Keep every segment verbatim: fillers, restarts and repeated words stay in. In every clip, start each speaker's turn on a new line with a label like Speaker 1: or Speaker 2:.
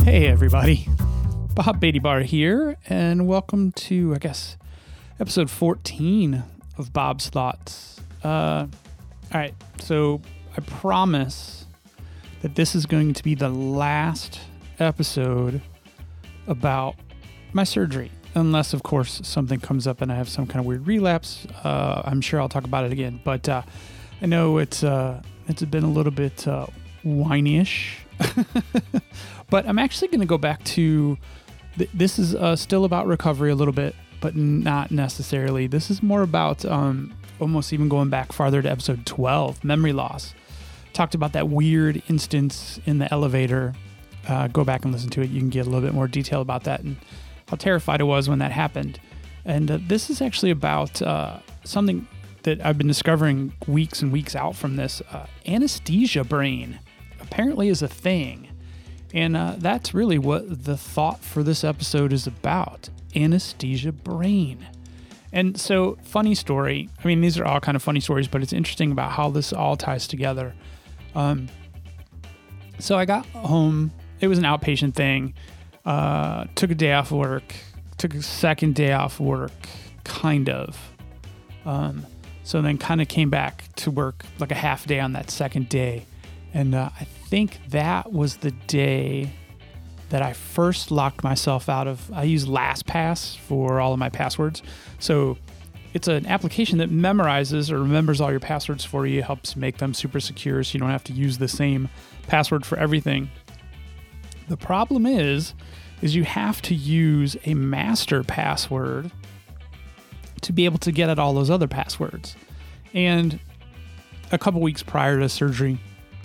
Speaker 1: Hey everybody, Bob Beatty Bar here, and welcome to, I guess, episode fourteen of Bob's Thoughts. Uh, all right, so I promise that this is going to be the last episode about my surgery, unless, of course, something comes up and I have some kind of weird relapse. Uh, I'm sure I'll talk about it again, but uh, I know it's uh, it's been a little bit uh, whiny-ish. But I'm actually going to go back to, th- this is uh, still about recovery a little bit, but not necessarily. This is more about um, almost even going back farther to episode twelve, memory loss. Talked about that weird instance in the elevator. Uh, go back and listen to it. You can get a little bit more detail about that and how terrified I was when that happened. And uh, this is actually about uh, something that I've been discovering weeks and weeks out from this. Uh, anesthesia brain apparently is a thing. And uh, that's really what the thought for this episode is about. Anesthesia brain. And so, funny story. I mean, these are all kind of funny stories, but it's interesting about how this all ties together. Um, so I got home. It was an outpatient thing. Uh, took a day off work. Took a second day off work, kind of. Um, so then kind of came back to work like a half day on that second day. And uh, I think that was the day that I first locked myself out of, I use LastPass for all of my passwords. So it's an application that memorizes or remembers all your passwords for you, helps make them super secure so you don't have to use the same password for everything. The problem is, is you have to use a master password to be able to get at all those other passwords. And a couple weeks prior to surgery,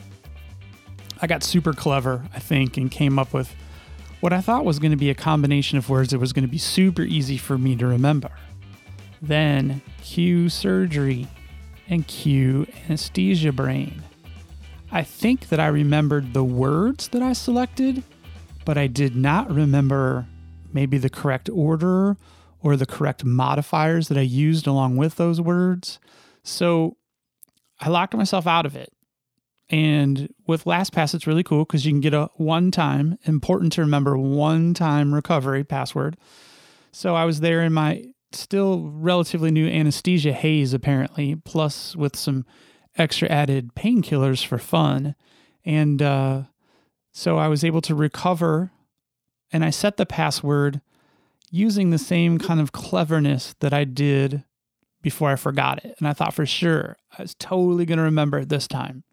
Speaker 1: I got super clever, I think, and came up with what I thought was going to be a combination of words that was going to be super easy for me to remember. Then, cue surgery and cue anesthesia brain. I think that I remembered the words that I selected, but I did not remember maybe the correct order or the correct modifiers that I used along with those words. So I locked myself out of it. And with LastPass, it's really cool because you can get a one-time, important to remember, one-time recovery password. So I was there in my still relatively new anesthesia haze, apparently, plus with some extra added painkillers for fun. And uh, so I was able to recover, and I set the password using the same kind of cleverness that I did before I forgot it. And I thought for sure I was totally going to remember it this time.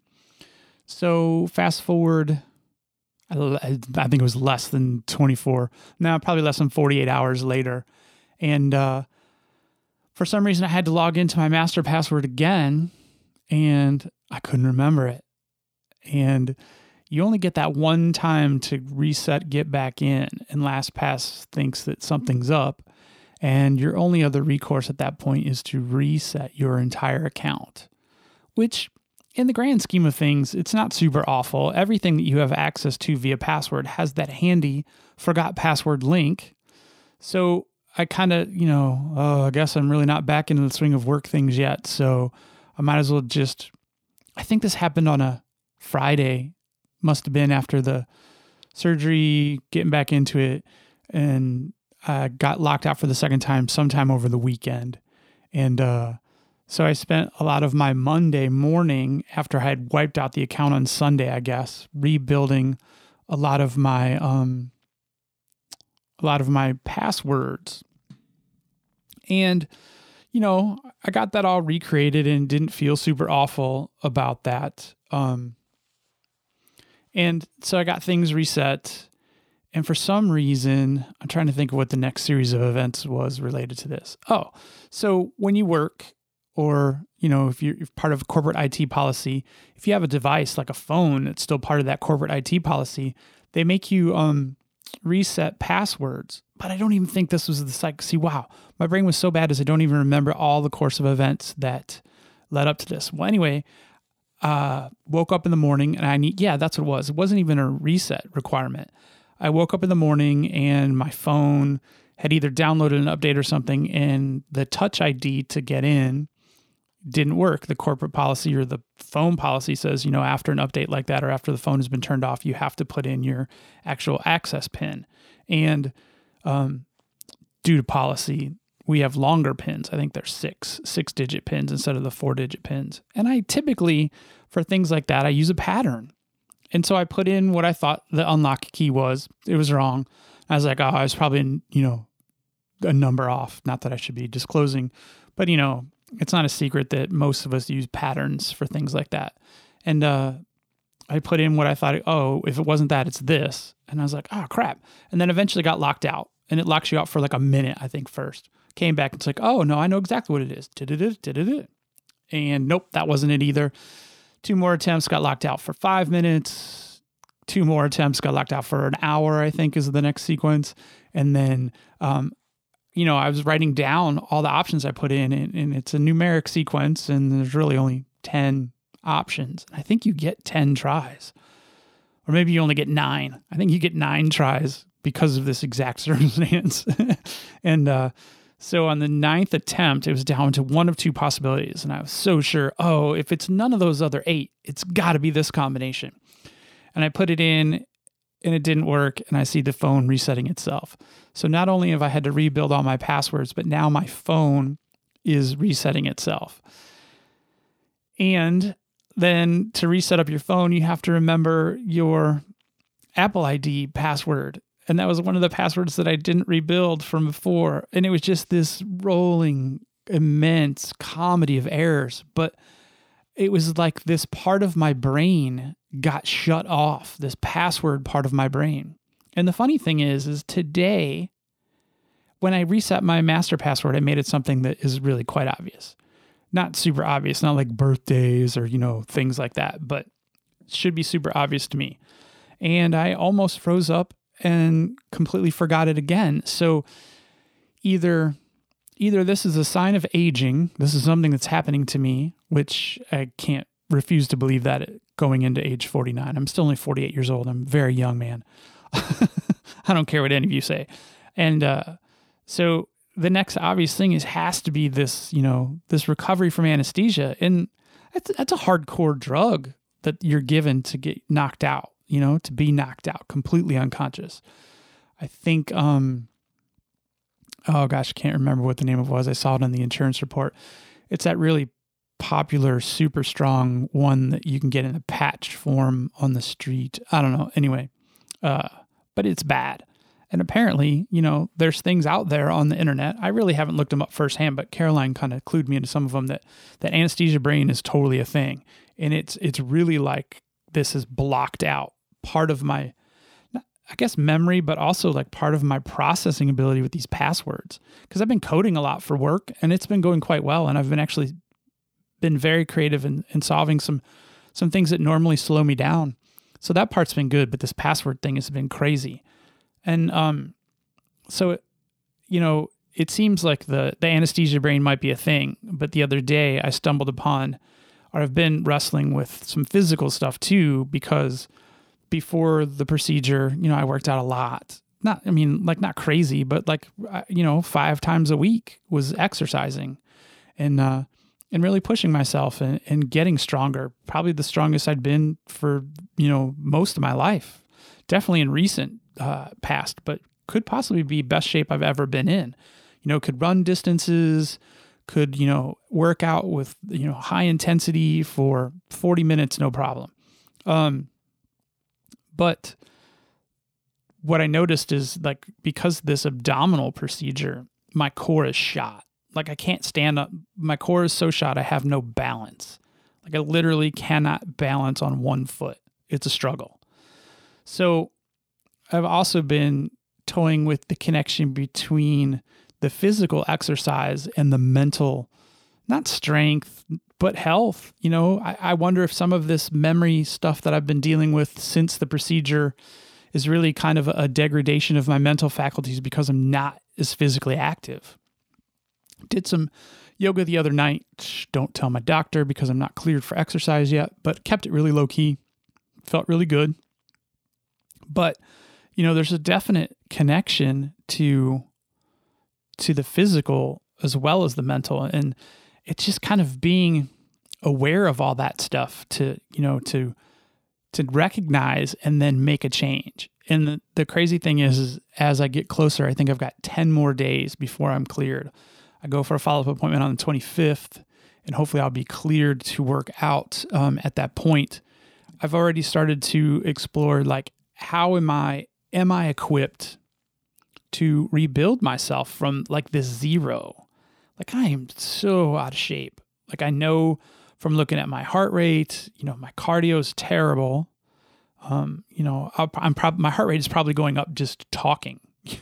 Speaker 1: So fast forward, I think it was less than twenty-four, no, probably less than forty-eight hours later. And uh, for some reason, I had to log into my master password again, and I couldn't remember it. And you only get that one time to reset, get back in, and LastPass thinks that something's up. And your only other recourse at that point is to reset your entire account, which, in the grand scheme of things, it's not super awful. Everything that you have access to via password has that handy forgot password link. So I kind of, you know, oh, I guess I'm really not back into the swing of work things yet. So I might as well just, I think this happened on a Friday. Must have been after the surgery, getting back into it. And I got locked out for the second time sometime over the weekend. And, uh, So I spent a lot of my Monday morning, after I had wiped out the account on Sunday, I guess, rebuilding a lot of my um, a lot of my passwords. And, you know, I got that all recreated and didn't feel super awful about that. Um, and so I got things reset. And for some reason, I'm trying to think of what the next series of events was related to this. Oh, so when you work, or, you know, if you're part of a corporate I T policy, if you have a device like a phone that's still part of that corporate I T policy, they make you um, reset passwords. But I don't even think this was the cycle. See, wow, my brain was so bad as I don't even remember all the course of events that led up to this. Well, anyway, uh, woke up in the morning and I need, yeah, that's what it was. It wasn't even a reset requirement. I woke up in the morning and my phone had either downloaded an update or something, and the Touch I D to get in, didn't work. The corporate policy or the phone policy says, you know, after an update like that or after the phone has been turned off, you have to put in your actual access PIN. And um, due to policy, we have longer pins. I think they're six, six digit pins instead of the four digit pins. And I typically, for things like that, I use a pattern. And so I put in what I thought the unlock key was. It was wrong. I was like, oh, I was probably, you know, a number off. Not that I should be disclosing, but you know, it's not a secret that most of us use patterns for things like that. And uh, I put in what I thought, oh, if it wasn't that, it's this. And I was like, oh, crap. And then eventually got locked out. And it locks you out for like a minute, I think, first. Came back, and it's like, oh, no, I know exactly what it is. And nope, that wasn't it either. Two more attempts, got locked out for five minutes. Two more attempts, got locked out for an hour, I think, is the next sequence. And then um, you know, I was writing down all the options I put in, and, and it's a numeric sequence, and there's really only ten options. I think you get ten tries, or maybe you only get nine. I think you get nine tries because of this exact circumstance. and uh, so on the ninth attempt, it was down to one of two possibilities, and I was so sure, oh, if it's none of those other eight, it's got to be this combination. And I put it in, and it didn't work, and I see the phone resetting itself. So not only have I had to rebuild all my passwords, but now my phone is resetting itself. And then to reset up your phone, you have to remember your Apple I D password. And that was one of the passwords that I didn't rebuild from before. And it was just this rolling, immense comedy of errors. But it was like this part of my brain got shut off, this password part of my brain. And the funny thing is, is today, when I reset my master password, I made it something that is really quite obvious. Not super obvious, not like birthdays or, you know, things like that, but it should be super obvious to me. And I almost froze up and completely forgot it again. So either either this is a sign of aging, this is something that's happening to me, which I can't refuse to believe that going into age forty-nine. I'm still only forty-eight years old. I'm a very young man. I don't care what any of you say. And uh, so the next obvious thing is has to be this, you know, this recovery from anesthesia. And that's, that's a hardcore drug that you're given to get knocked out, you know, to be knocked out, completely unconscious. I think, um, oh gosh, I can't remember what the name of it was. I saw it on the insurance report. It's that really popular, super strong one that you can get in a patch form on the street. I don't know. Anyway, uh, but it's bad. And apparently, you know, there's things out there on the internet. I really haven't looked them up firsthand, but Caroline kind of clued me into some of them that, that anesthesia brain is totally a thing. And it's, it's really like this is blocked out part of my, I guess, memory, but also like part of my processing ability with these passwords. Because I've been coding a lot for work, and it's been going quite well. And I've been actually been very creative in, in solving some, some things that normally slow me down. So that part's been good, but this password thing has been crazy. And um, so, you know, it seems like the, the anesthesia brain might be a thing, but the other day I stumbled upon, or I've been wrestling with some physical stuff too, because before the procedure, you know, I worked out a lot. Not, I mean, like not crazy, but like, you know, five times a week was exercising and, uh, and really pushing myself and, and getting stronger. Probably the strongest I'd been for, you know, most of my life. Definitely in recent uh, past, but could possibly be best shape I've ever been in. You know, could run distances, could, you know, work out with, you know, high intensity for forty minutes, no problem. Um, but what I noticed is like, because this abdominal procedure, my core is shot. Like I can't stand up. My core is so shot, I have no balance. Like I literally cannot balance on one foot. It's a struggle. So I've also been toying with the connection between the physical exercise and the mental, not strength, but health. You know, I, I wonder if some of this memory stuff that I've been dealing with since the procedure is really kind of a degradation of my mental faculties because I'm not as physically active. Did some yoga the other night. Shh, don't tell my doctor because I'm not cleared for exercise yet, but kept it really low key. Felt really good. But, you know, there's a definite connection to to the physical as well as the mental. And it's just kind of being aware of all that stuff to, you know, to, to recognize and then make a change. And the, the crazy thing is, is, as I get closer, I think I've got ten more days before I'm cleared. I go for a follow-up appointment on the twenty-fifth, and hopefully I'll be cleared to work out um, at that point. I've already started to explore, like, how am I, am I equipped to rebuild myself from like this zero? Like, I am so out of shape. Like, I know from looking at my heart rate, you know, my cardio is terrible. Um, you know, I'll, I'm probably, my heart rate is probably going up just talking.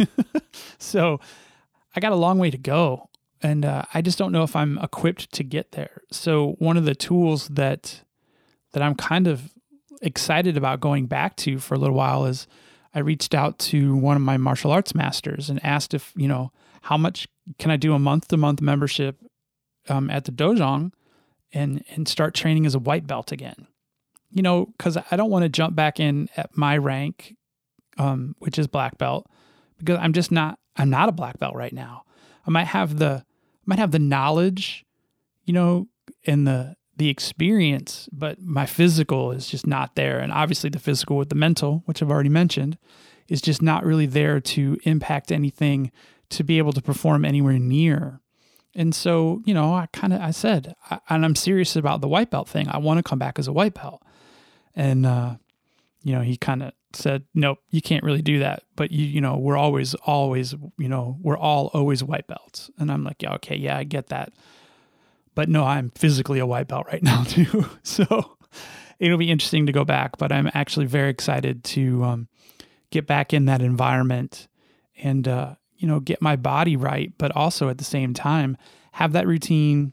Speaker 1: So I got a long way to go, and uh, I just don't know if I'm equipped to get there. So one of the tools that, that I'm kind of excited about going back to for a little while is I reached out to one of my martial arts masters and asked if, you know, how much can I do a month to month membership um, at the Dojang and, and start training as a white belt again. You know, because I don't want to jump back in at my rank, um, which is black belt, because I'm just not, I'm not a black belt right now. I might have the, I might have the knowledge, you know, and the, the experience, but my physical is just not there. And obviously the physical with the mental, which I've already mentioned, is just not really there to impact anything, to be able to perform anywhere near. And so, you know, I kind of, I said, I, and I'm serious about the white belt thing. I want to come back as a white belt. And, uh, you know, he kind of said, nope, you can't really do that. But, you you know, we're always, always, you know, we're all always white belts. And I'm like, yeah, okay, yeah, I get that. But no, I'm physically a white belt right now too. So it'll be interesting to go back. But I'm actually very excited to um, get back in that environment and, uh, you know, get my body right, but also at the same time, have that routine,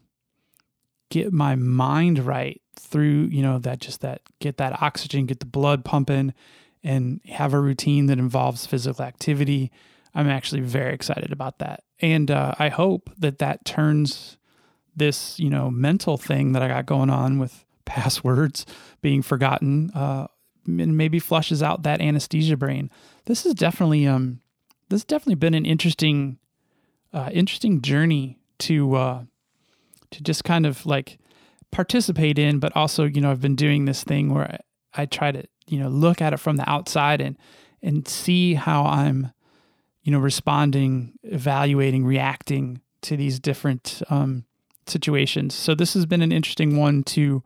Speaker 1: get my mind right through, you know, that just that, get that oxygen, get the blood pumping, and have a routine that involves physical activity. I'm actually very excited about that. And uh, I hope that that turns this, you know, mental thing that I got going on with passwords being forgotten, uh, and maybe flushes out that anesthesia brain. This is definitely, um, this has definitely been an interesting, uh, interesting journey to, uh, to just kind of like participate in, but also, you know, I've been doing this thing where I, I try to, you know, look at it from the outside and, and see how I'm, you know, responding, evaluating, reacting to these different, um, situations. So this has been an interesting one to,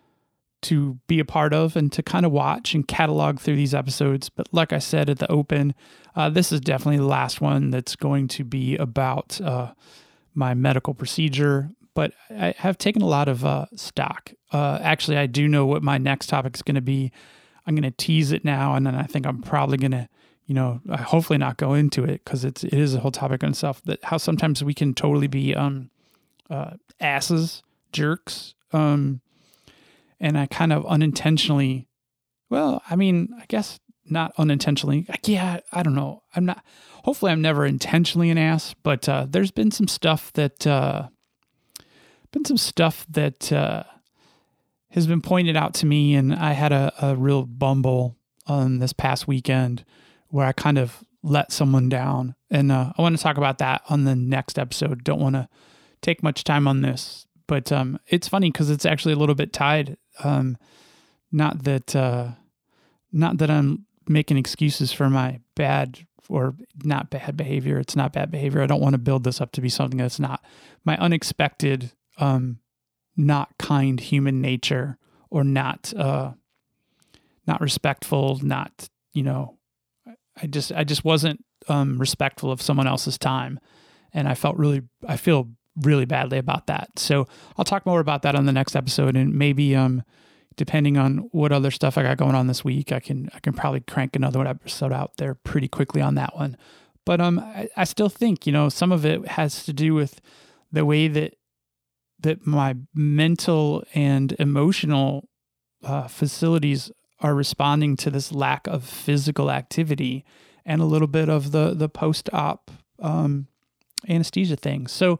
Speaker 1: to be a part of and to kind of watch and catalog through these episodes. But like I said at the open, uh, this is definitely the last one that's going to be about uh, my medical procedure. But I have taken a lot of uh, stock. Uh, actually, I do know what my next topic is going to be. I'm going to tease it now, and then I think I'm probably going to, you know, hopefully not go into it because it's it is a whole topic on itself. That how sometimes we can totally be um, uh, asses, jerks. Um, And I kind of unintentionally, well, I mean, I guess not unintentionally. Like, yeah, I don't know. I'm not, hopefully I'm never intentionally an ass, but uh, there's been some stuff that, uh, been some stuff that uh, has been pointed out to me. And I had a, a real bumble on this past weekend where I kind of let someone down. And uh, I want to talk about that on the next episode. Don't want to take much time on this. But um, it's funny because it's actually a little bit tied. Um, not that, uh, not that I'm making excuses for my bad or not bad behavior. It's not bad behavior. I don't want to build this up to be something that's not. My unexpected, um, not kind human nature, or not, uh, not respectful. Not, you know, I just, I just wasn't um, respectful of someone else's time, and I felt really, I feel. really badly about that. So I'll talk more about that on the next episode, and maybe um depending on what other stuff I got going on this week, I can I can probably crank another episode out there pretty quickly on that one. But um I, I still think, you know, some of it has to do with the way that that my mental and emotional uh, facilities are responding to this lack of physical activity and a little bit of the the post-op um anesthesia thing. So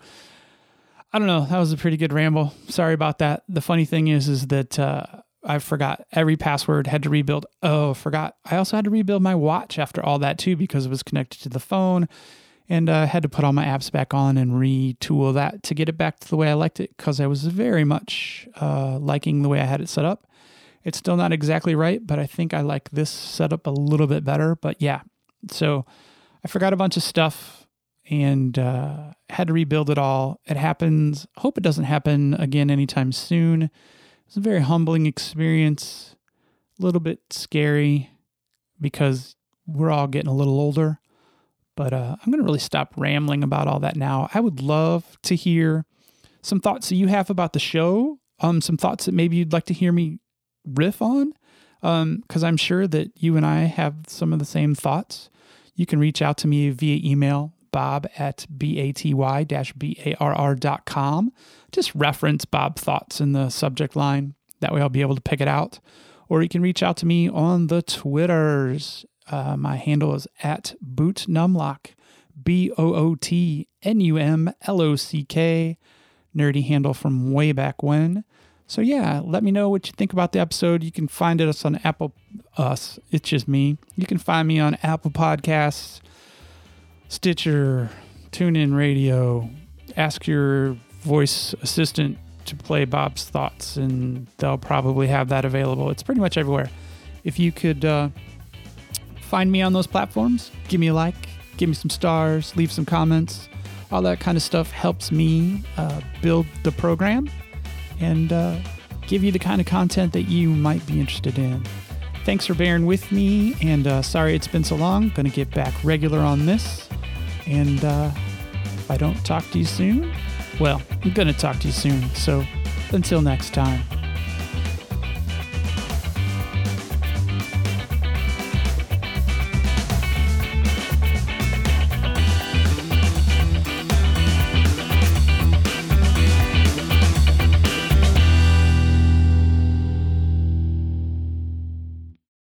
Speaker 1: I don't know. That was a pretty good ramble. Sorry about that. The funny thing is, is that uh, I forgot every password, had to rebuild. Oh, forgot. I also had to rebuild my watch after all that too, because it was connected to the phone. And I uh, had to put all my apps back on and retool that to get it back to the way I liked it, because I was very much uh, liking the way I had it set up. It's still not exactly right, but I think I like this setup a little bit better. But yeah, so I forgot a bunch of stuff and uh, had to rebuild it all. It happens. Hope it doesn't happen again anytime soon. It's a very humbling experience, a little bit scary because we're all getting a little older. But uh, I'm going to really stop rambling about all that now. I would love to hear some thoughts that you have about the show, um, some thoughts that maybe you'd like to hear me riff on, um, because I'm sure that you and I have some of the same thoughts. You can reach out to me via email, bob at baty-barr dot com. Just reference Bob Thoughts in the subject line. That way I'll be able to pick it out. Or you can reach out to me on the Twitters. Uh, my handle is at bootnumlock, B O O T N U M L O C K, nerdy handle from way back when. So yeah, let me know what you think about the episode. You can find us on Apple, us, it's just me. You can find me on Apple Podcasts, Stitcher, TuneIn Radio. Ask your voice assistant to play Bob's Thoughts, and they'll probably have that available. It's pretty much everywhere. If you could uh, find me on those platforms, give me a like, give me some stars, leave some comments. All that kind of stuff helps me uh, build the program and uh, give you the kind of content that you might be interested in. Thanks for bearing with me, and uh, sorry it's been so long. Going to get back regular on this, and uh, if I don't talk to you soon, well, I'm going to talk to you soon. So until next time.